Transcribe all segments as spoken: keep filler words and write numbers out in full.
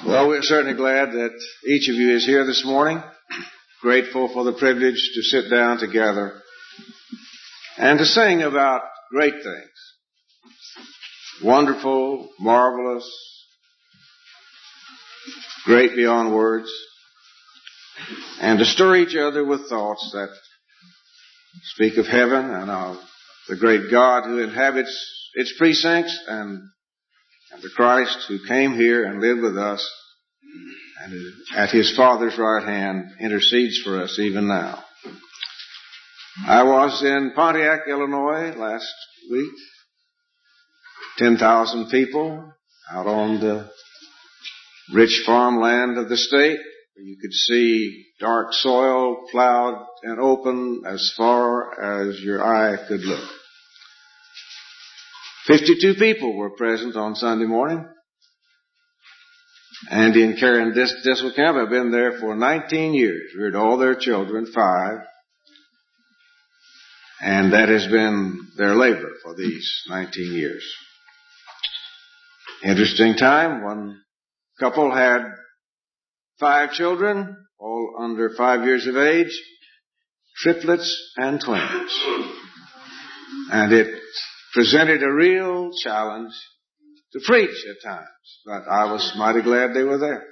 Well, we're certainly glad that each of you is here this morning. Grateful for the privilege to sit down together and to sing about great things. Wonderful, marvelous, great beyond words. And to stir each other with thoughts that speak of heaven and of the great God who inhabits its precincts, and and the Christ who came here and lived with us and at His Father's right hand intercedes for us even now. I was in Pontiac, Illinois last week. ten thousand people out on the rich farmland of the state. You could see dark soil, plowed and open as far as your eye could look. fifty-two people were present on Sunday morning. Andy and Karen Disselkamp have been there for nineteen years, reared all their children, five. And that has been their labor for these nineteen years. Interesting time. One couple had five children, all under five years of age, triplets and twins. And it presented a real challenge to preach at times, but I was mighty glad they were there.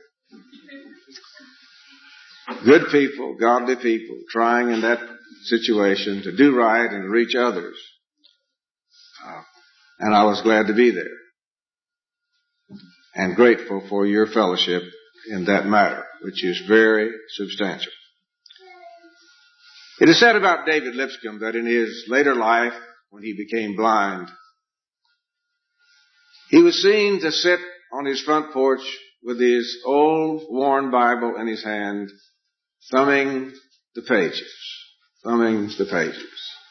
Good people, godly people, trying in that situation to do right and reach others. Uh, and I was glad to be there. And grateful for your fellowship in that matter, which is very substantial. It is said about David Lipscomb that in his later life, when he became blind, he was seen to sit on his front porch with his old worn Bible in his hand, thumbing the pages, thumbing the pages,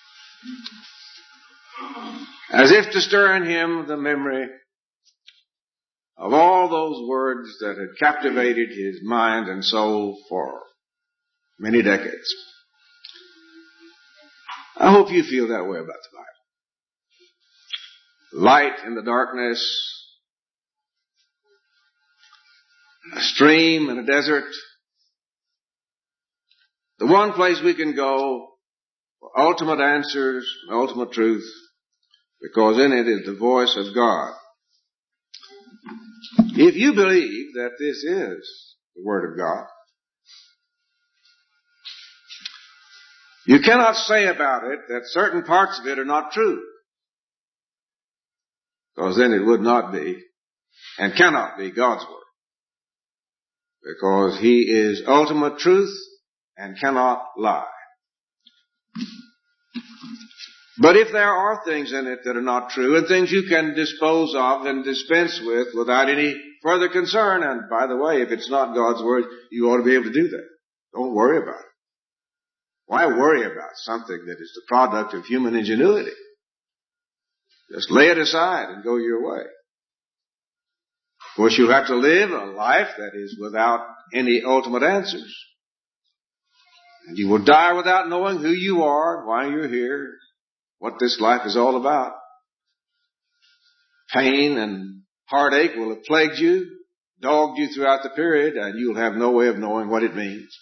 as if to stir in him the memory of all those words that had captivated his mind and soul for many decades. I hope you feel that way about the Bible. Light in the darkness, a stream in a desert, the one place we can go for ultimate answers and ultimate truth, because in it is the voice of God. If you believe that this is the Word of God, you cannot say about it that certain parts of it are not true, because then it would not be and cannot be God's Word, because He is ultimate truth and cannot lie. But if there are things in it that are not true, and things you can dispose of and dispense with without any further concern, and by the way, if it's not God's Word, you ought to be able to do that. Don't worry about it. Why worry about something that is the product of human ingenuity? Just lay it aside and go your way. Of course, you have to live a life that is without any ultimate answers. And you will die without knowing who you are, why you're here, what this life is all about. Pain and heartache will have plagued you, dogged you throughout the period, and you'll have no way of knowing what it means.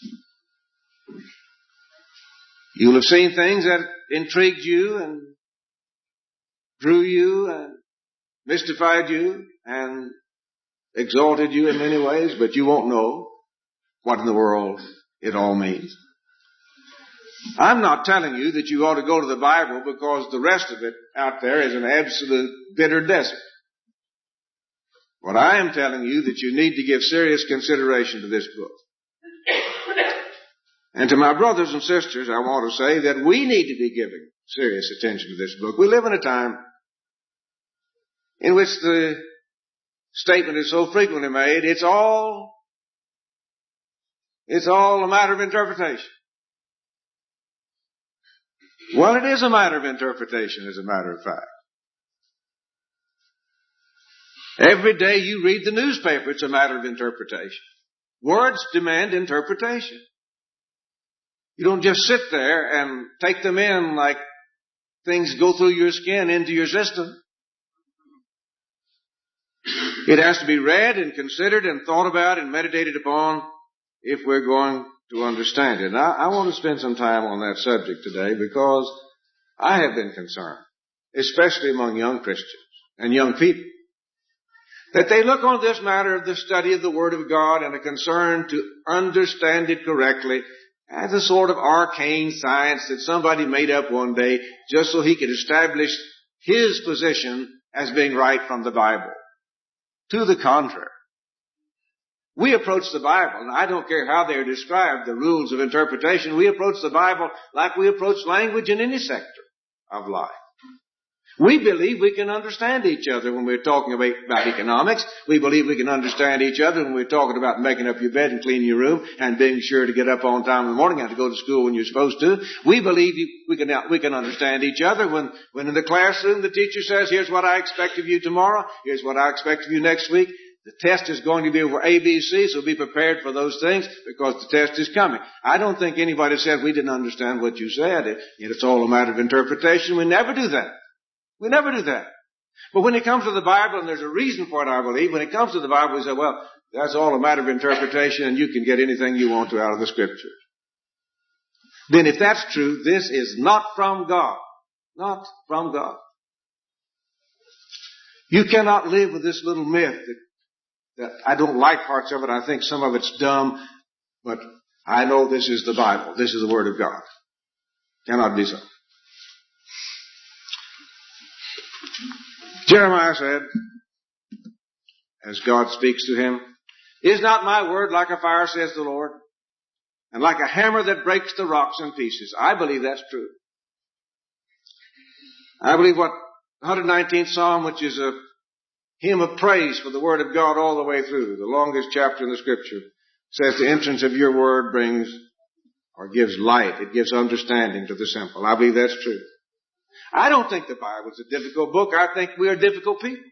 You'll have seen things that intrigued you and drew you and mystified you and exalted you in many ways, but you won't know what in the world it all means. I'm not telling you that you ought to go to the Bible because the rest of it out there is an absolute bitter desert. What I am telling you that you need to give serious consideration to this book. And to my brothers and sisters, I want to say that we need to be giving serious attention to this book. We live in a time in which the statement is so frequently made, it's all, it's all a matter of interpretation. Well, it is a matter of interpretation, as a matter of fact. Every day you read the newspaper, it's a matter of interpretation. Words demand interpretation. You don't just sit there and take them in like things go through your skin into your system. It has to be read and considered and thought about and meditated upon if we're going to understand it. And I, I want to spend some time on that subject today because I have been concerned, especially among young Christians and young people, that they look on this matter of the study of the Word of God and a concern to understand it correctly as a sort of arcane science that somebody made up one day just so he could establish his position as being right from the Bible. To the contrary. We approach the Bible, and I don't care how they are described, the rules of interpretation, we approach the Bible like we approach language in any sector of life. We believe we can understand each other when we're talking about, about economics. We believe we can understand each other when we're talking about making up your bed and cleaning your room and being sure to get up on time in the morning and to go to school when you're supposed to. We believe we can, we can understand each other when, when in the classroom the teacher says, here's what I expect of you tomorrow, here's what I expect of you next week. The test is going to be over A B C, so be prepared for those things because the test is coming. I don't think anybody said we didn't understand what you said. It, it's all a matter of interpretation. We never do that. We never do that. But when it comes to the Bible, and there's a reason for it, I believe, when it comes to the Bible, we say, well, that's all a matter of interpretation, and you can get anything you want to out of the Scriptures. Then if that's true, this is not from God. Not from God. You cannot live with this little myth that, that I don't like parts of it. I think some of it's dumb, but I know this is the Bible. This is the Word of God. Cannot be so. Jeremiah said, as God speaks to him, is not my word like a fire, says the Lord, and like a hammer that breaks the rocks in pieces? I believe that's true. I believe what one hundred nineteenth Psalm, which is a hymn of praise for the Word of God all the way through, the longest chapter in the Scripture, says the entrance of your Word brings or gives light. It gives understanding to the simple. I believe that's true. I don't think the Bible is a difficult book. I think we are difficult people.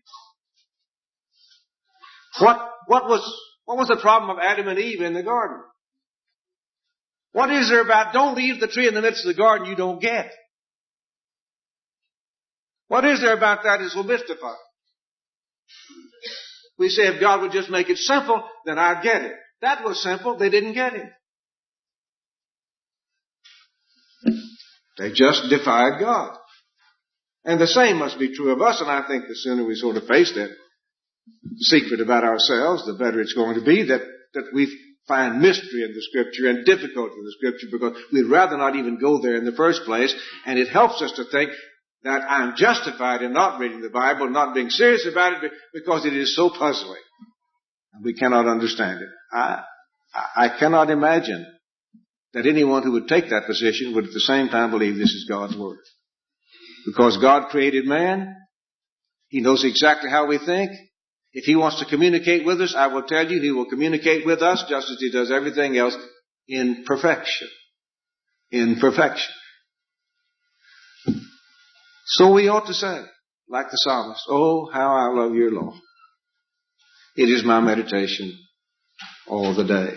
What, what was, what was the problem of Adam and Eve in the garden? What is there about don't eat the tree in the midst of the garden you don't get? What is there about that is so mystified? We say if God would just make it simple, then I'd get it. That was simple. They didn't get it. They just defied God. And the same must be true of us, and I think the sooner we sort of face that secret about ourselves, the better it's going to be that, that we find mystery in the Scripture and difficulty in the Scripture because we'd rather not even go there in the first place, and it helps us to think that I'm justified in not reading the Bible, not being serious about it because it is so puzzling. And we cannot understand it. I, I cannot imagine that anyone who would take that position would at the same time believe this is God's Word. Because God created man. He knows exactly how we think. If He wants to communicate with us, I will tell you, He will communicate with us just as He does everything else in perfection. In perfection. So we ought to say, like the psalmist, oh, how I love your law. It is my meditation all the day.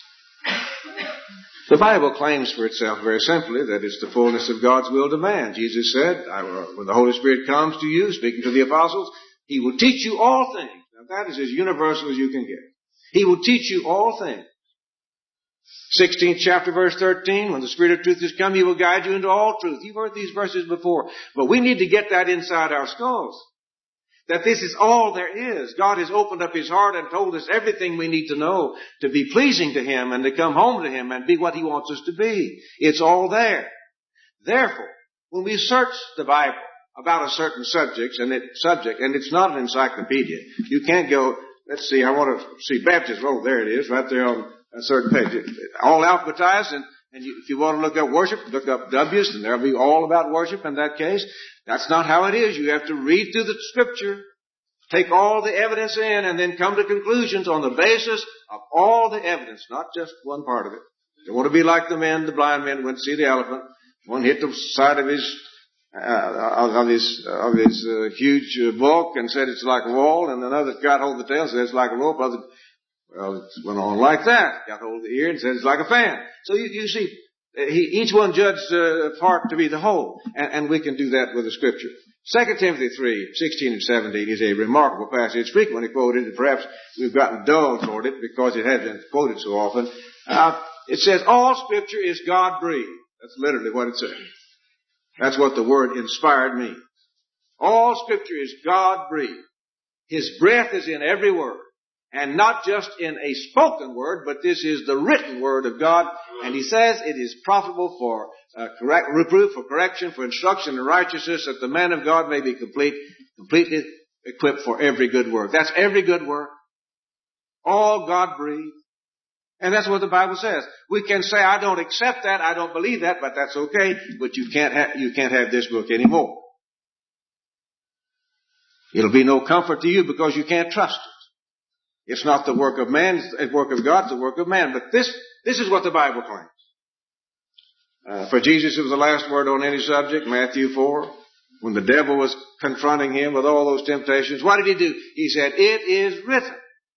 The Bible claims for itself very simply that it's the fullness of God's will to man. Jesus said, I will, when the Holy Spirit comes to you, speaking to the apostles, He will teach you all things. Now that is as universal as you can get. He will teach you all things. sixteenth chapter, verse thirteen, when the Spirit of truth has come, He will guide you into all truth. You've heard these verses before, but we need to get that inside our skulls. That this is all there is. God has opened up His heart and told us everything we need to know to be pleasing to Him and to come home to Him and be what He wants us to be. It's all there. Therefore, when we search the Bible about a certain subject, and it, subject, and it's not an encyclopedia, you can't go, let's see, I want to see Baptist, oh, there it is, right there on a certain page. All alphabetized, and, and you, if you want to look up worship, look up W's, and there'll be all about worship in that case. That's not how it is. You have to read through the Scripture, take all the evidence in, and then come to conclusions on the basis of all the evidence, not just one part of it. You want to be like the men, the blind men, went to see the elephant. One hit the side of his uh, of his of his uh, huge uh, bulk and said it's like a wall, and another got hold of the tail and said it's like a rope. Other, well, it went on like that. Got hold of the ear and said it's like a fan. So you, you see. He, each one judged uh, part to be the whole, and, and we can do that with the Scripture. Second Timothy three, sixteen and seventeen is a remarkable passage. It's frequently quoted, and perhaps we've gotten dull toward it because it has been quoted so often. Uh, it says, all Scripture is God-breathed. That's literally what it says. That's what the word inspired means. All Scripture is God-breathed. His breath is in every word. And not just in a spoken word, but this is the written word of God. And he says it is profitable for uh, correct, reproof, for correction, for instruction in righteousness, that the man of God may be complete, completely equipped for every good work. That's every good work. All God-breathed. And that's what the Bible says. We can say, I don't accept that, I don't believe that, but that's okay. But you can't have, you can't have this book anymore. It'll be no comfort to you because you can't trust it. It's not the work of man, it's the work of God, it's the work of man. But this, this is what the Bible claims. Uh, for Jesus, it was the last word on any subject, Matthew four. When the devil was confronting him with all those temptations, what did he do? He said, it is written.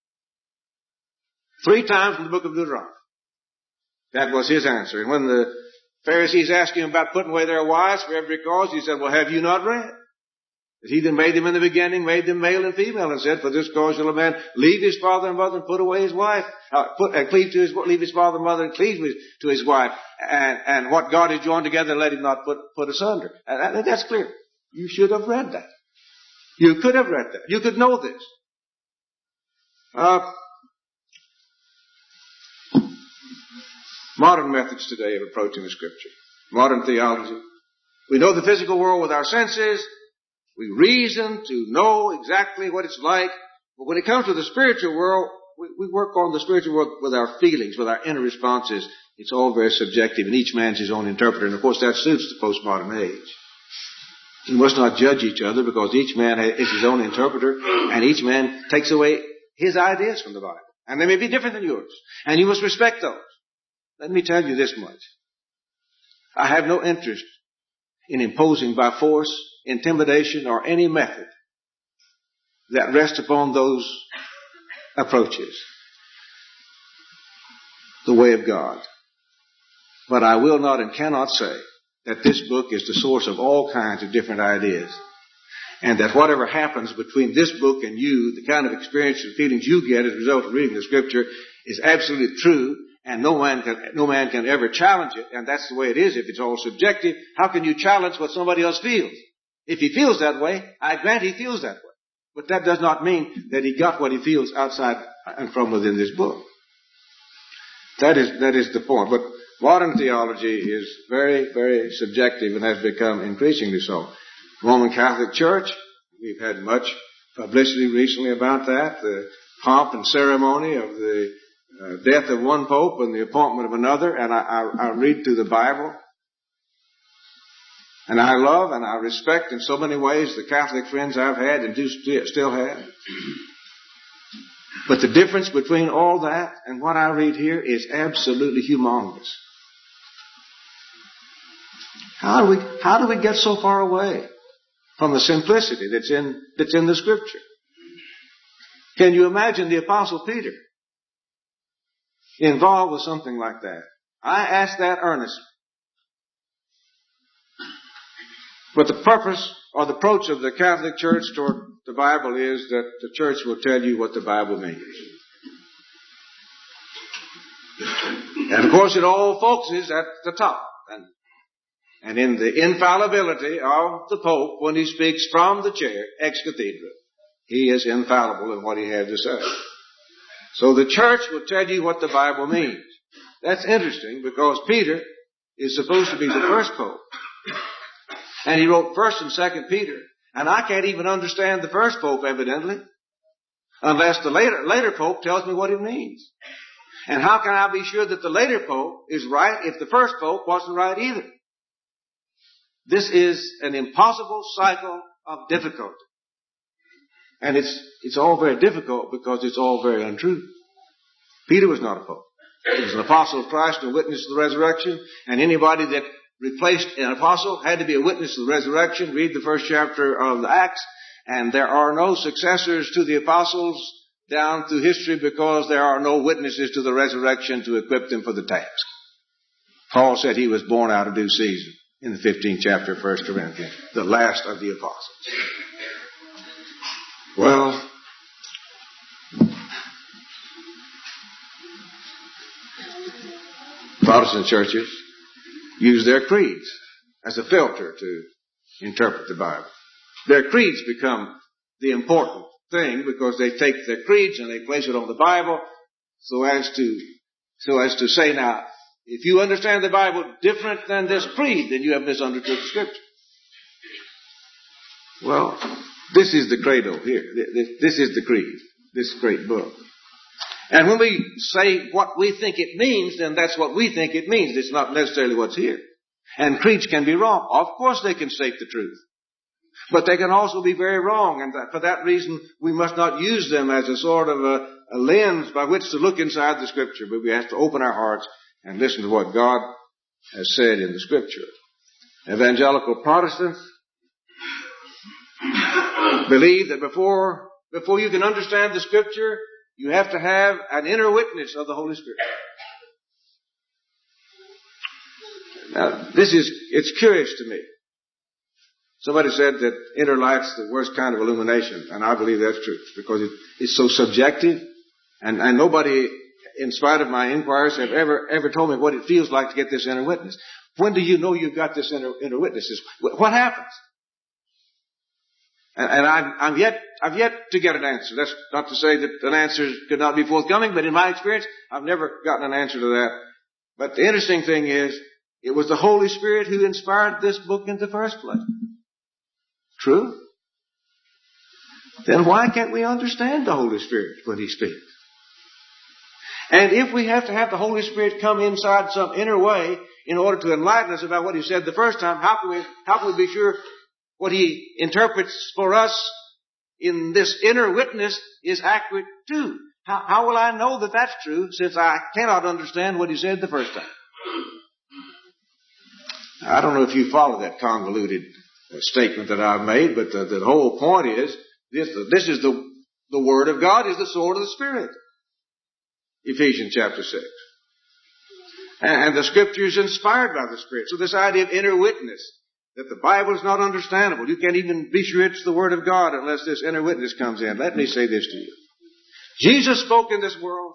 Three times in the book of Deuteronomy. That was his answer. And when the Pharisees asked him about putting away their wives for every cause, he said, well, have you not read? That he that made them in the beginning made them male and female, and said, for this cause shall a man leave his father and mother and put away his wife, uh, put, uh, cleave to his, leave his father and mother and cleave to his wife. And, and what God has joined together, let him not put, put asunder. And that, that's clear. You should have read that. You could have read that. You could know this. Uh, Modern methods today of approaching the Scripture. Modern theology. We know the physical world with our senses. We reason to know exactly what it's like. But when it comes to the spiritual world, we, we work on the spiritual world with our feelings, with our inner responses. It's all very subjective, and each man's his own interpreter. And of course that suits the postmodern age. You must not judge each other because each man is his own interpreter, and each man takes away his ideas from the Bible. And they may be different than yours. And you must respect those. Let me tell you this much. I have no interest in imposing by force, intimidation, or any method that rests upon those approaches the way of God. But I will not and cannot say that this book is the source of all kinds of different ideas, and that whatever happens between this book and you, the kind of experience and feelings you get as a result of reading the Scripture, is absolutely true. And no man can, no man can ever challenge it. And that's the way it is. If it's all subjective, how can you challenge what somebody else feels? If he feels that way, I grant he feels that way. But that does not mean that he got what he feels outside and from within this book. That is, that is the point. But modern theology is very, very subjective and has become increasingly so. Roman Catholic Church, we've had much publicity recently about that. The pomp and ceremony of the Uh, death of one pope and the appointment of another, and I, I, I read through the Bible, and I love and I respect in so many ways the Catholic friends I've had and do st- still have. But the difference between all that and what I read here is absolutely humongous. How do we, how do we get so far away from the simplicity that's in, that's in the Scripture? Can you imagine the Apostle Peter involved with something like that? I ask that earnestly. But the purpose or the approach of the Catholic Church toward the Bible is that the Church will tell you what the Bible means. And of course it all focuses at the top. And, and in the infallibility of the Pope when he speaks from the chair, ex cathedra. He is infallible in what he had to say. So the church will tell you what the Bible means. That's interesting because Peter is supposed to be the first pope. And he wrote First and Second Peter. And I can't even understand the first pope, evidently, unless the later, later pope tells me what it means. And how can I be sure that the later pope is right if the first pope wasn't right either? This is an impossible cycle of difficulty. And it's, it's all very difficult because it's all very untrue. Peter was not a pope. He was an apostle of Christ and a witness to the resurrection. And anybody that replaced an apostle had to be a witness to the resurrection. Read the first chapter of the Acts. And there are no successors to the apostles down through history because there are no witnesses to the resurrection to equip them for the task. Paul said he was born out of due season. in the fifteenth chapter of First Corinthians. The last of the apostles. Well, Protestant churches use their creeds as a filter to interpret the Bible. Their creeds become the important thing because they take their creeds and they place it on the Bible so as to so as to say, now, if you understand the Bible different than this creed, then you have misunderstood the Scripture. Well, this is the credo here. This is the creed, this great book. And when we say what we think it means, then that's what we think it means. It's not necessarily what's here. And creeds can be wrong. Of course they can state the truth. But they can also be very wrong. And that, for that reason, we must not use them as a sort of a, a lens by which to look inside the Scripture. But we have to open our hearts and listen to what God has said in the Scripture. Evangelical Protestants believe that before, before you can understand the Scripture, you have to have an inner witness of the Holy Spirit. Now, this is, it's curious to me. Somebody said that inner light's the worst kind of illumination, and I believe that's true, because it, it's so subjective, and, and nobody, in spite of my inquiries, have ever, ever told me what it feels like to get this inner witness. When do you know you've got this inner, inner witness? What happens? And, and I'm, I'm yet, I've yet to get an answer. That's not to say that an answer could not be forthcoming, but in my experience, I've never gotten an answer to that. But the interesting thing is, it was the Holy Spirit who inspired this book in the first place. True? Then why can't we understand the Holy Spirit when He speaks? And if we have to have the Holy Spirit come inside some inner way in order to enlighten us about what He said the first time, how can we, how can we be sure what He interprets for us in this inner witness is accurate too? How, how will I know that that's true since I cannot understand what He said the first time? I don't know if you follow that convoluted statement that I've made, but the, the whole point is this, this is the, the Word of God is the sword of the Spirit. Ephesians chapter six. And, and the Scripture is inspired by the Spirit. So this idea of inner witness, that the Bible is not understandable. You can't even be sure it's the Word of God unless this inner witness comes in. Let me say this to you. Jesus spoke in this world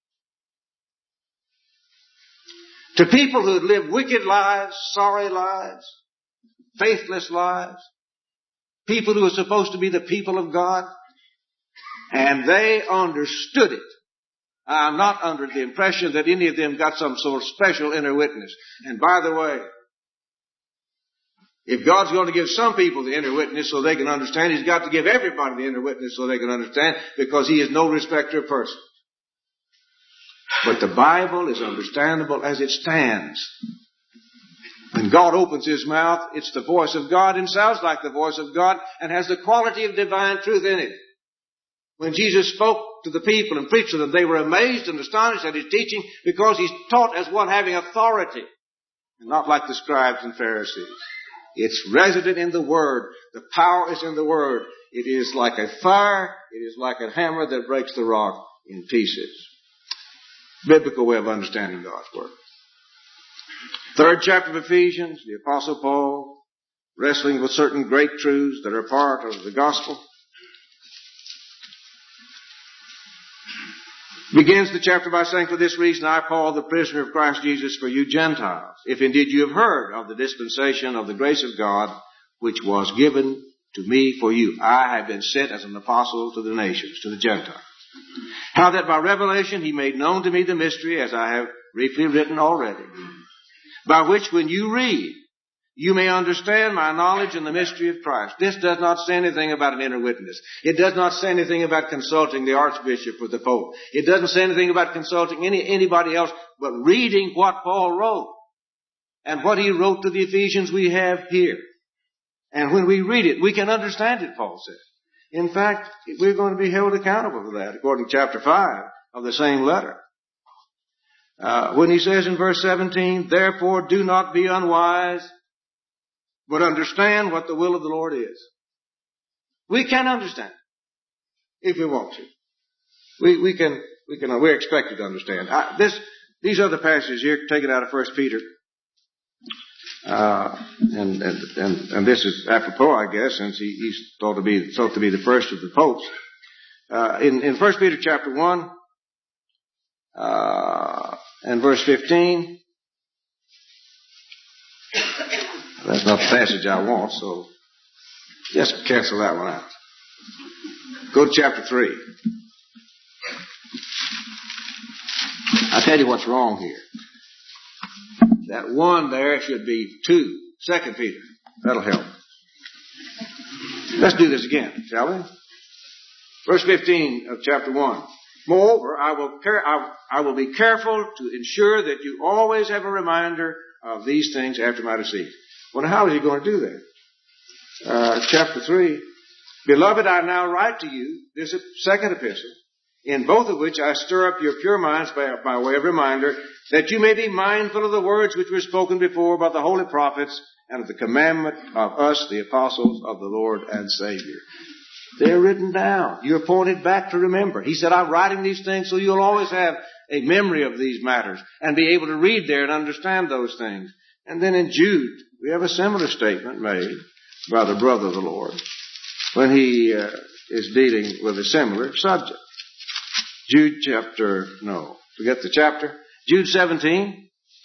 to people who had lived wicked lives, sorry lives, faithless lives, people who were supposed to be the people of God, and they understood it. I'm not under the impression that any of them got some sort of special inner witness. And by the way, if God's going to give some people the inner witness so they can understand, He's got to give everybody the inner witness so they can understand, because He is no respecter of persons. But the Bible is understandable as it stands. When God opens His mouth, it's the voice of God and sounds like the voice of God and has the quality of divine truth in it. When Jesus spoke to the people and preached to them, they were amazed and astonished at His teaching because He's taught as one having authority, and not like the scribes and Pharisees. It's resident in the Word. The power is in the Word. It is like a fire. It is like a hammer that breaks the rock in pieces. Biblical way of understanding God's Word. Third chapter of Ephesians, the Apostle Paul, wrestling with certain great truths that are part of the gospel, begins the chapter by saying, "For this reason I, Paul, the prisoner of Christ Jesus, for you Gentiles, if indeed you have heard of the dispensation of the grace of God, which was given to me for you. I have been sent as an apostle to the nations, to the Gentiles. How that by revelation He made known to me the mystery, as I have briefly written already, by which when you read, you may understand my knowledge in the mystery of Christ." This does not say anything about an inner witness. It does not say anything about consulting the archbishop or the pope. It doesn't say anything about consulting any, anybody else, but reading what Paul wrote. And what he wrote to the Ephesians we have here. And when we read it, we can understand it, Paul says. In fact, we're going to be held accountable for that, according to chapter five of the same letter. Uh, when he says in verse seventeen, "Therefore do not be unwise, but understand what the will of the Lord is." We can understand if we want to. We, we can, we can, we're expected to understand. I, this, these other passages here, taken out of First Peter. Uh, and, and, and, and this is apropos, I guess, since he, he's thought to be, thought to be the first of the popes. Uh, in, in First Peter chapter one, uh, and verse fifteen, that's not the passage I want, so just cancel that one out. Go to chapter three. I'll tell you what's wrong here. That one there should be two. Second Peter. That'll help. Let's do this again, shall we? Verse fifteen of chapter one. Moreover, I will, care, I, I will be careful to ensure that you always have a reminder of these things after my decease. Well, how is he going to do that? Uh, chapter three. Beloved, I now write to you this second epistle, in both of which I stir up your pure minds by, by way of reminder, that you may be mindful of the words which were spoken before by the holy prophets, and of the commandment of us, the apostles of the Lord and Savior. They're written down. You're pointed back to remember. He said, I'm writing these things so you'll always have a memory of these matters and be able to read there and understand those things. And then in Jude, we have a similar statement made by the brother of the Lord when he uh, is dealing with a similar subject. Jude chapter, no, forget the chapter. Jude seventeen.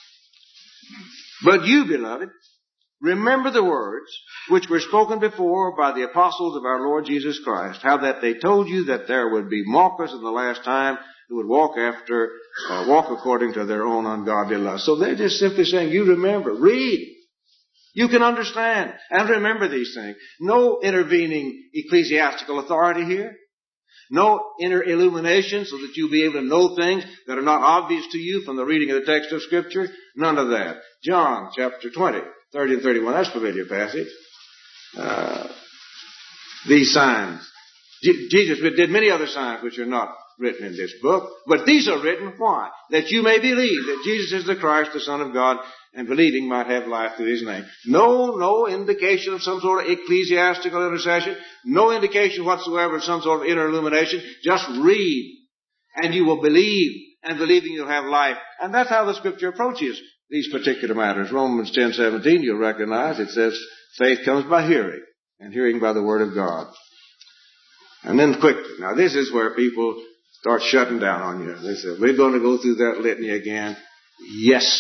But you, beloved, remember the words which were spoken before by the apostles of our Lord Jesus Christ, how that they told you that there would be mockers in the last time who would walk after, uh, walk according to their own ungodly lust. So they're just simply saying, you remember, read. You can understand and remember these things. No intervening ecclesiastical authority here. No inner illumination so that you'll be able to know things that are not obvious to you from the reading of the text of Scripture. None of that. John chapter twenty, thirty and thirty-one. That's a familiar passage. Uh, these signs. Je- Jesus did many other signs which are not written in this book. But these are written, why? That you may believe that Jesus is the Christ, the Son of God, and believing might have life through His name. No, no indication of some sort of ecclesiastical intercession. No indication whatsoever of some sort of inner illumination. Just read, and you will believe, and believing you'll have life. And that's how the Scripture approaches these particular matters. Romans ten seventeen, you'll recognize, it says, faith comes by hearing, and hearing by the Word of God. And then quickly, now this is where people start shutting down on you. They say, we're going to go through that litany again. Yes.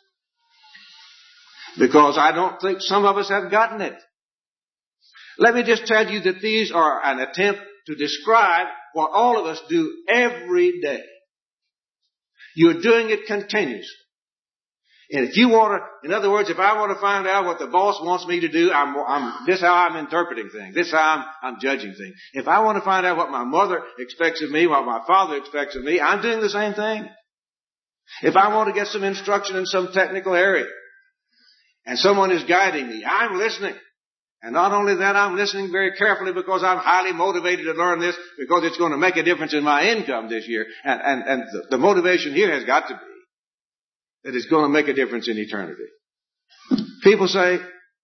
Because I don't think some of us have gotten it. Let me just tell you that these are an attempt to describe what all of us do every day. You're doing it continuously. And if you want to, in other words, if I want to find out what the boss wants me to do, I'm, I'm, this is how I'm interpreting things. This is how I'm, I'm judging things. If I want to find out what my mother expects of me, what my father expects of me, I'm doing the same thing. If I want to get some instruction in some technical area, and someone is guiding me, I'm listening. And not only that, I'm listening very carefully because I'm highly motivated to learn this because it's going to make a difference in my income this year. And, and, and the, the motivation here has got to be that it's going to make a difference in eternity. People say,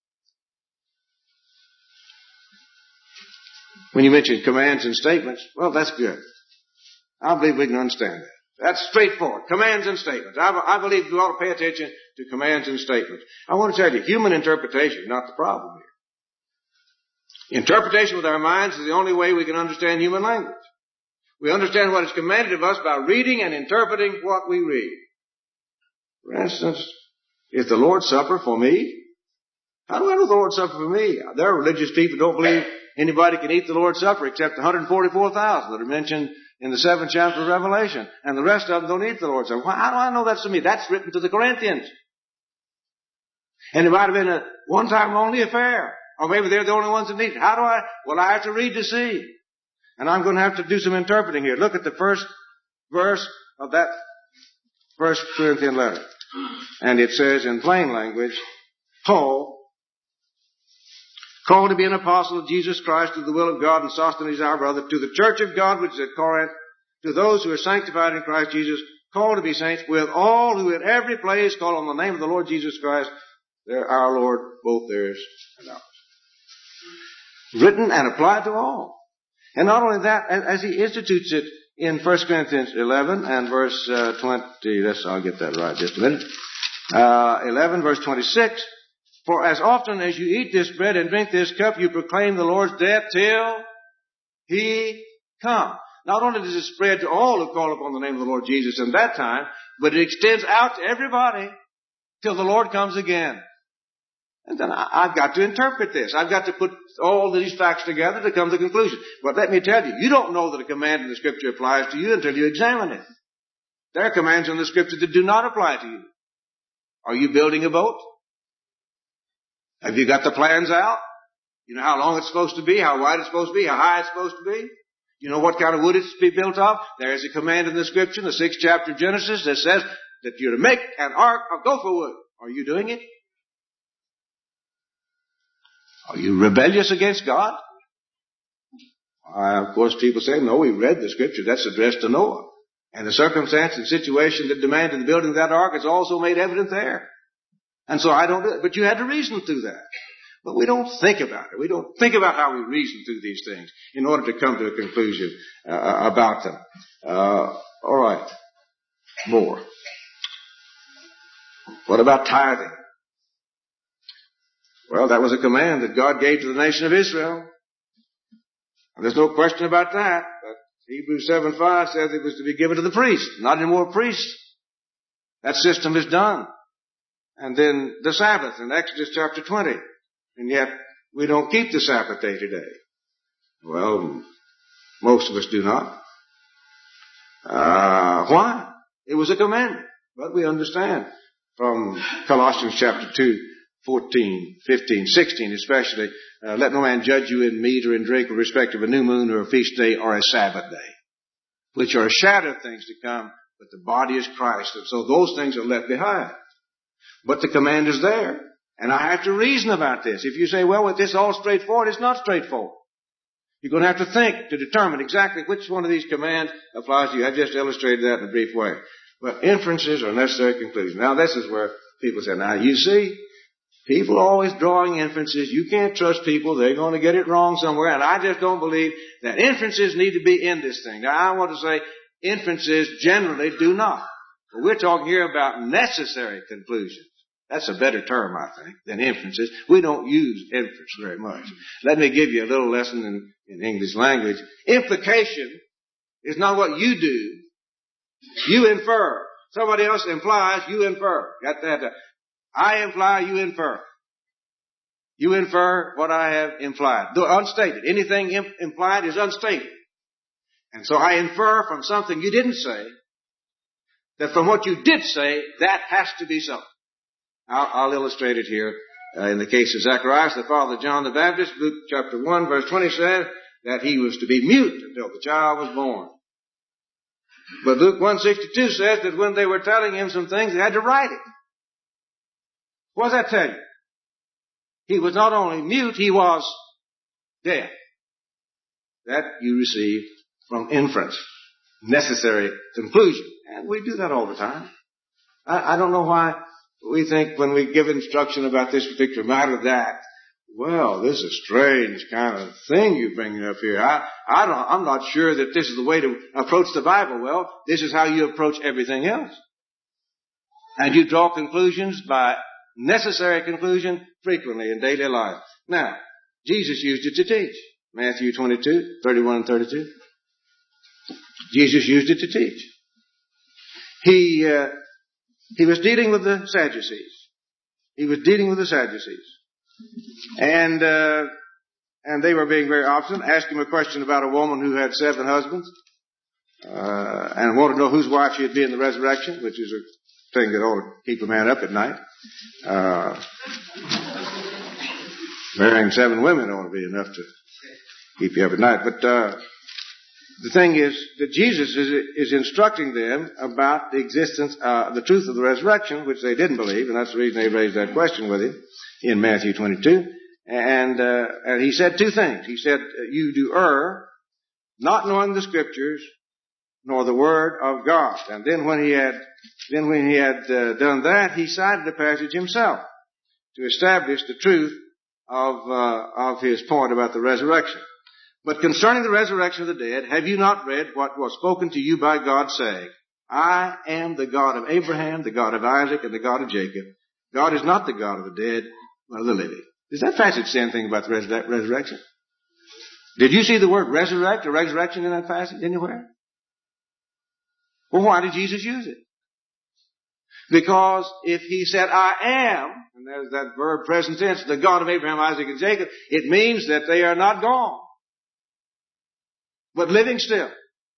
when you mention commands and statements, well, that's good. I believe we can understand that. That's straightforward. Commands and statements. I, I believe we ought to pay attention to commands and statements. I want to tell you, human interpretation is not the problem here. Interpretation with our minds is the only way we can understand human language. We understand what is commanded of us by reading and interpreting what we read. For instance, is the Lord's Supper for me? How do I know the Lord's Supper for me? There are religious people who don't believe anybody can eat the Lord's Supper except one hundred forty-four thousand that are mentioned in the seventh chapter of Revelation. And the rest of them don't eat the Lord's Supper. How do I know that's to me? That's written to the Corinthians. And it might have been a one-time only affair. Or maybe they're the only ones that need it. How do I? Well, I have to read to see. And I'm going to have to do some interpreting here. Look at the first verse of that First Corinthian letter. And it says in plain language, Paul, called to be an apostle of Jesus Christ to the will of God, and Sosthenes our brother, to the church of God which is at Corinth, to those who are sanctified in Christ Jesus, called to be saints, with all who at every place call on the name of the Lord Jesus Christ, they're our Lord, both theirs and ours. Written and applied to all. And not only that, as he institutes it in First Corinthians eleven and verse uh, twenty, let's, I'll get that right just a minute. Uh, eleven verse twenty-six, For as often as you eat this bread and drink this cup, you proclaim the Lord's death till He come. Not only does it spread to all who call upon the name of the Lord Jesus in that time, but it extends out to everybody till the Lord comes again. And then I, I've got to interpret this. I've got to put all these facts together to come to the conclusion. But let me tell you, you don't know that a command in the Scripture applies to you until you examine it. There are commands in the Scripture that do not apply to you. Are you building a boat? Have you got the plans out? You know how long it's supposed to be, how wide it's supposed to be, how high it's supposed to be? You know what kind of wood it's to be built of? There is a command in the Scripture, in the sixth chapter of Genesis, that says that you're to make an ark of gopher wood. Are you doing it? Are you rebellious against God? Uh, of course, people say, no, we read the Scripture. That's addressed to Noah. And the circumstance and situation that demanded the building of that ark is also made evident there. And so I don't do it. But you had to reason through that. But we don't think about it. We don't think about how we reason through these things in order to come to a conclusion uh, about them. Uh, all right. More. What about tithing? Well, that was a command that God gave to the nation of Israel. And there's no question about that. But Hebrews seven five says it was to be given to the priest, not any more priests. That system is done. And then the Sabbath in Exodus chapter twenty. And yet we don't keep the Sabbath day today. Well, most of us do not. Uh, why? It was a commandment. But we understand from Colossians chapter two, fourteen, fifteen, sixteen especially, uh, let no man judge you in meat or in drink with respect of a new moon or a feast day or a Sabbath day, which are a shadow of things to come, but the body is Christ. And so those things are left behind. But the command is there. And I have to reason about this. If you say, well, with this all straightforward, it's not straightforward. You're going to have to think to determine exactly which one of these commands applies to you. I just illustrated that in a brief way. But inferences are necessary conclusions. Now, this is where people say, now, you see, people are always drawing inferences. You can't trust people. They're going to get it wrong somewhere. And I just don't believe that inferences need to be in this thing. Now, I want to say inferences generally do not. But we're talking here about necessary conclusions. That's a better term, I think, than inferences. We don't use inference very much. Let me give you a little lesson in, in English language. Implication is not what you do. You infer. Somebody else implies, you infer. Got that? I imply, you infer. You infer what I have implied. Though unstated. Anything imp- implied is unstated. And so I infer from something you didn't say that from what you did say, that has to be so. I'll, I'll illustrate it here. Uh, in the case of Zacharias, the father of John the Baptist, Luke chapter one, verse twenty says that he was to be mute until the child was born. But Luke one sixty-two says that when they were telling him some things, they had to write it. What does that tell you? He was not only mute, he was deaf. That you receive from inference. Necessary conclusion. And we do that all the time. I, I don't know why we think when we give instruction about this particular matter that, well, this is a strange kind of thing you're bringing up here. I, I don't, I'm not sure that this is the way to approach the Bible. Well, this is how you approach everything else. And you draw conclusions by necessary conclusion frequently in daily life. Now, Jesus used it to teach. Matthew twenty-two, thirty-one and thirty-two. Jesus used it to teach. He, uh, he was dealing with the Sadducees. He was dealing with the Sadducees. And, uh, and they were being very obstinate, asked him a question about a woman who had seven husbands, uh, and wanted to know whose wife she'd be in the resurrection, which is a thing that ought to keep a man up at night. Uh, marrying seven women ought to be enough to keep you up at night. But, uh, the thing is that Jesus is, is instructing them about the existence, uh, the truth of the resurrection, which they didn't believe, and that's the reason they raised that question with him in Matthew twenty-two. And, uh, and he said two things. He said, you do err, not knowing the Scriptures, nor the Word of God. And then when he had, then when he had uh, done that, he cited the passage himself to establish the truth of, uh, of his point about the resurrection. But concerning the resurrection of the dead, have you not read what was spoken to you by God, saying, I am the God of Abraham, the God of Isaac, and the God of Jacob. God is not the God of the dead, Well, the living. Does that passage say anything about the res- resurrection? Did you see the word resurrect or resurrection in that passage anywhere? Well, why did Jesus use it? Because if he said, I am, and there's that verb present tense, the God of Abraham, Isaac, and Jacob, it means that they are not gone, but living still.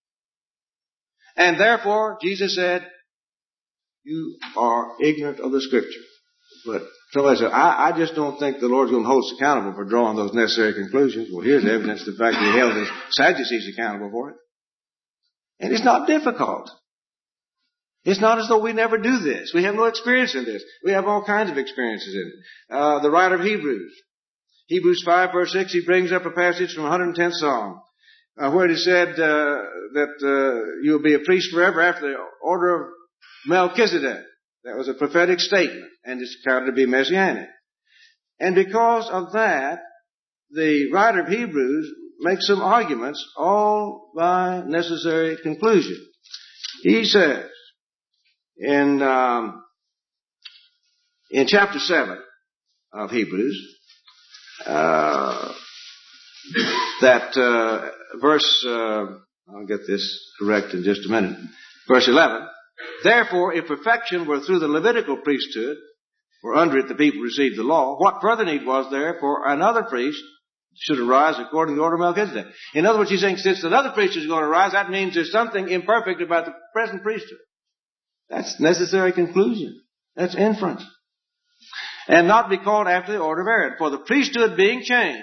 And therefore, Jesus said, you are ignorant of the Scripture. But somebody said, I, I just don't think the Lord's going to hold us accountable for drawing those necessary conclusions. Well, here's evidence of the fact that he held the Sadducees accountable for it. And it's not difficult. It's not as though we never do this. We have no experience in this. We have all kinds of experiences in it. Uh, the writer of Hebrews, Hebrews five verse six, he brings up a passage from one hundred tenth Psalm, uh, where it is said uh, that uh, you will be a priest forever after the order of Melchizedek. That was a prophetic statement, and it's counted to be messianic. And because of that, the writer of Hebrews makes some arguments, all by necessary conclusion. He says, in um, in chapter seven of Hebrews, uh, that uh, verse, uh, I'll get this correct in just a minute, verse eleven, therefore, if perfection were through the Levitical priesthood, for under it the people received the law, what further need was there for another priest should arise according to the order of Melchizedek? In other words, he's saying since another priest is going to arise, that means there's something imperfect about the present priesthood. That's necessary conclusion. That's inference. And not be called after the order of Aaron. For the priesthood being changed,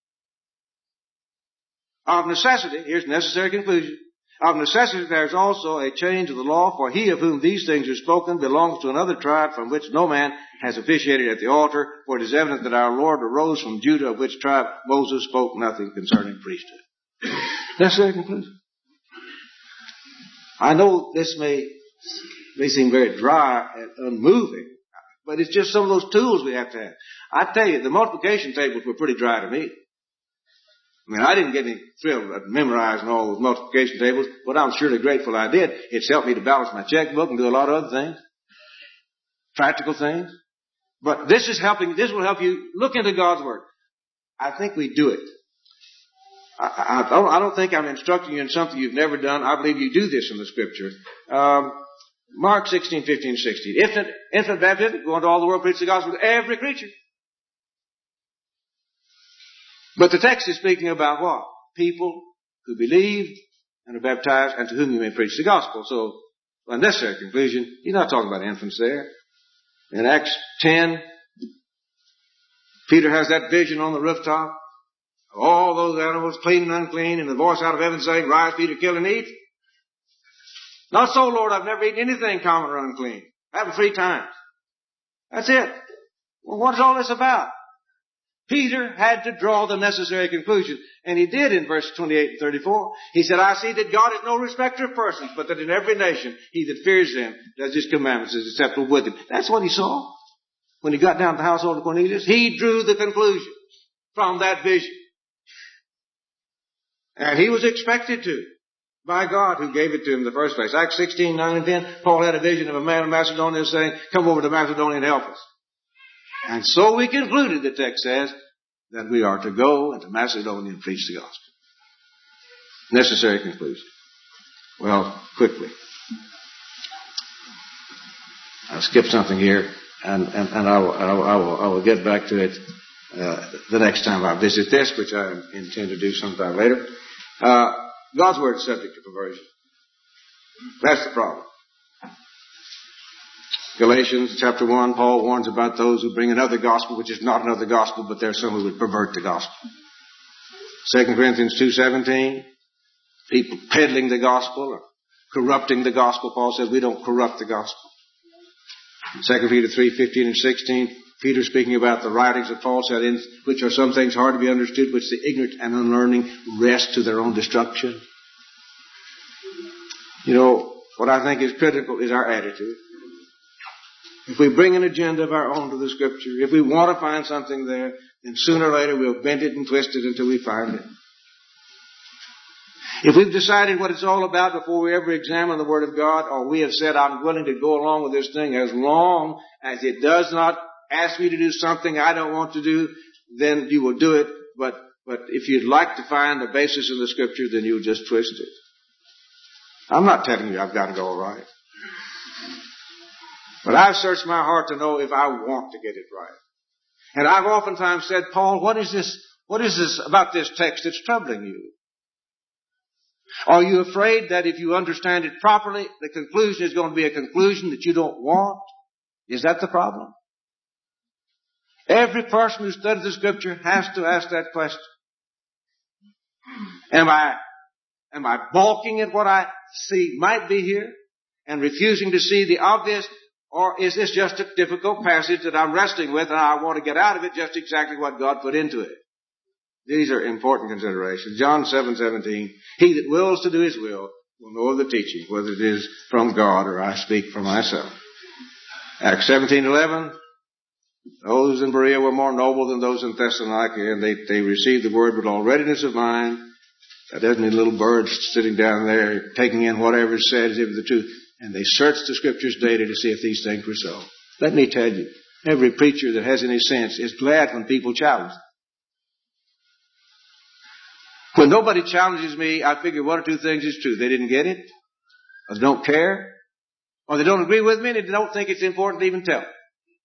of necessity, here's necessary conclusion, of necessity there's also a change of the law, for he of whom these things are spoken belongs to another tribe from which no man has officiated at the altar, for it is evident that our Lord arose from Judah, of which tribe Moses spoke nothing concerning priesthood. Necessary conclusion. I know this may, may seem very dry and unmoving, but it's just some of those tools we have to have. I tell you, the multiplication tables were pretty dry to me. I mean, I didn't get any thrill at memorizing all those multiplication tables, but I'm surely grateful I did. It's helped me to balance my checkbook and do a lot of other things. Practical things. But this is helping, this will help you look into God's Word. I think we do it. I, I, don't, I don't think I'm instructing you in something you've never done. I believe you do this in the Scripture. Um, Mark sixteen, fifteen, sixteen. Infant, infant baptism, go into all the world, preach the gospel to every creature. But the text is speaking about what? People who believe and are baptized and to whom you may preach the gospel. So, by necessary conclusion, he's not talking about infants there. In Acts ten, Peter has that vision on the rooftop. All those animals, clean and unclean, and the voice out of heaven saying, rise, Peter, kill and eat. Not so, Lord, I've never eaten anything common or unclean. I have it three times. That's it. Well, what is all this about? Peter had to draw the necessary conclusion, and he did in verse twenty-eight and thirty-four. He said, I see that God is no respecter of persons, but that in every nation he that fears him does his commandments is acceptable with him. That's what he saw when he got down to the household of Cornelius. He drew the conclusion from that vision. And he was expected to by God who gave it to him in the first place. Acts sixteen, nine and ten, Paul had a vision of a man in Macedonia saying, come over to Macedonia and help us. And so we concluded, the text says, that we are to go into Macedonia and preach the gospel. Necessary conclusion. Well, quickly. I'll skip something here, and, and, and I, will, I, will, I, will, I will get back to it uh, the next time I visit this, which I intend to do sometime later. Uh, God's Word is subject to perversion. That's the problem. Galatians chapter one, Paul warns about those who bring another gospel, which is not another gospel, but there's some who would pervert the gospel. Second Corinthians two seventeen, people peddling the gospel or corrupting the gospel. Paul says we don't corrupt the gospel. Second Peter three fifteen and sixteen, Peter speaking about the writings of Paul said, in which are some things hard to be understood, which the ignorant and unlearning rest to their own destruction. You know, what I think is critical is our attitude. If we bring an agenda of our own to the Scripture, if we want to find something there, then sooner or later we'll bend it and twist it until we find it. If we've decided what it's all about before we ever examine the Word of God, or we have said, I'm willing to go along with this thing as long as it does not ask me to do something I don't want to do, then you will do it. But, but if you'd like to find a basis in the Scripture, then you'll just twist it. I'm not telling you I've got it all right. But I've searched my heart to know if I want to get it right. And I've oftentimes said, Paul, what is this, what is this about this text that's troubling you? Are you afraid that if you understand it properly, the conclusion is going to be a conclusion that you don't want? Is that the problem? Every person who studies the Scripture has to ask that question. Am I, am I balking at what I see might be here and refusing to see the obvious? Or is this just a difficult passage that I'm wrestling with and I want to get out of it just exactly what God put into it? These are important considerations. John seven seventeen, he that wills to do his will will know of the teaching, whether it is from God or I speak for myself. Acts seventeen eleven, those in Berea were more noble than those in Thessalonica, and they, they received the word with all readiness of mind. That doesn't need little birds sitting down there taking in whatever is said as if it was the truth. And they searched the Scriptures daily to see if these things were so. Let me tell you, every preacher that has any sense is glad when people challenge them. When nobody challenges me, I figure one or two things is true. They didn't get it, or they don't care, or they don't agree with me, and they don't think it's important to even tell.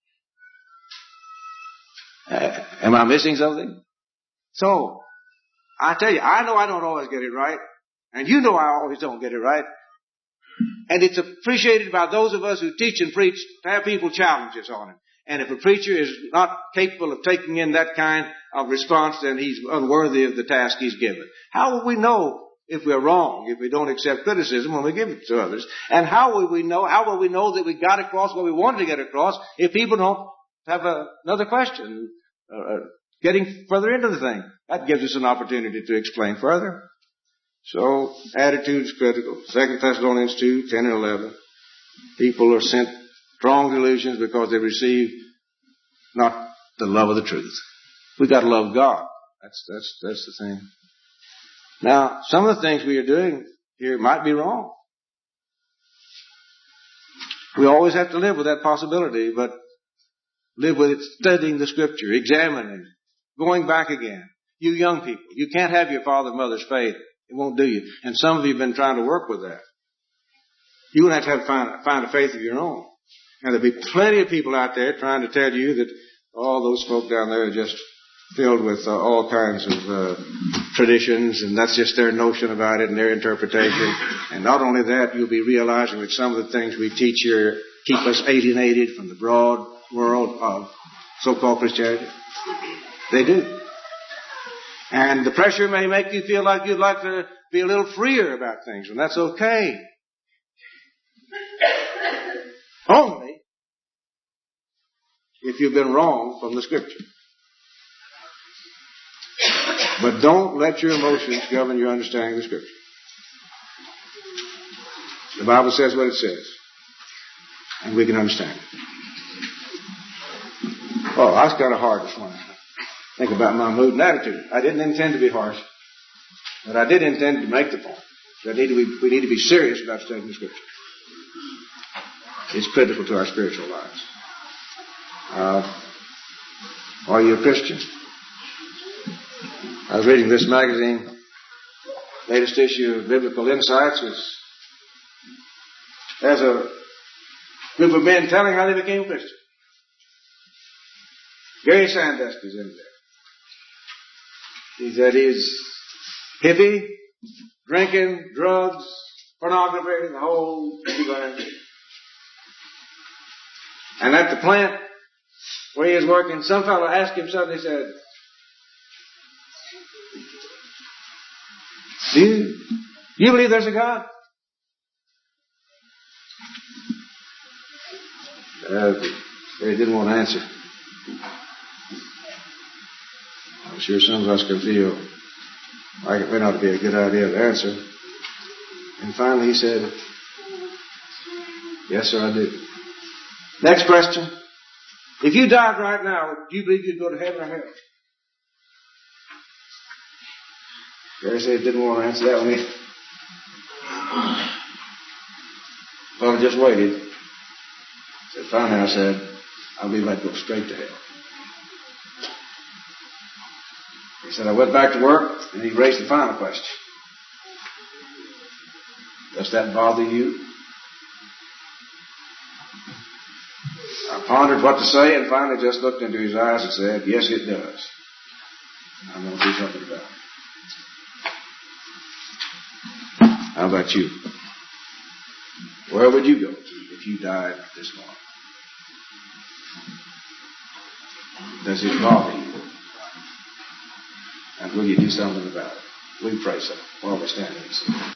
Uh, am I missing something? So, I tell you, I know I don't always get it right, and you know I always don't get it right. And it's appreciated by those of us who teach and preach to have people challenge us on it. And if a preacher is not capable of taking in that kind of response, then he's unworthy of the task he's given. How will we know if we're wrong, if we don't accept criticism when we give it to others? And how will we know, how will we know that we got across what we wanted to get across if people don't have a, another question, uh, getting further into the thing? That gives us an opportunity to explain further. So, attitude is critical. Second Thessalonians two, ten and eleven. People are sent strong delusions because they receive not the love of the truth. We've got to love God. That's, that's, that's the thing. Now, some of the things we are doing here might be wrong. We always have to live with that possibility, but live with it, studying the Scripture, examining, going back again. You young people, you can't have your father and mother's faith. It won't do you. And some of you have been trying to work with that. You're going to have to find, find a faith of your own. And there'll be plenty of people out there trying to tell you that all those folk down there are just filled with uh, all kinds of uh, traditions, and that's just their notion about it and their interpretation. And not only that, you'll be realizing that some of the things we teach here keep us alienated from the broad world of so-called Christianity. They do. And the pressure may make you feel like you'd like to be a little freer about things, and that's okay. Only if you've been wrong from the Scripture. But don't let your emotions govern your understanding of the Scripture. The Bible says what it says, and we can understand it. Oh, I was kind of hard this morning. Think about my mood and attitude. I didn't intend to be harsh, but I did intend to make the point that need to be, we need to be serious about studying the Scripture. It's critical to our spiritual lives. Uh, are you a Christian? I was reading this magazine, latest issue of Biblical Insights. It's, there's a group of men telling how they became Christian. Gary Sandusky's in there. He said he's hippie, drinking, drugs, pornography, the whole shebang. And at the plant where he was working, some fellow asked him something. He said, Do you, do you believe there's a God? Uh, he didn't want to answer. I'm sure some of us can feel like it may not be a good idea to answer. And finally he said, yes, sir, I do. Next question. If you died right now, do you believe you'd go to heaven or hell? Gary said he didn't want to answer that one either. Well, I just waited. Said, finally, I said, I believe I'd go straight to hell. He said, I went back to work, and he raised the final question. Does that bother you? I pondered what to say and finally just looked into his eyes and said, yes, it does. I'm going to do something about it. How about you? Where would you go to if you died this morning? Does it bother you? And will you do something about it? We pray so while we're standing.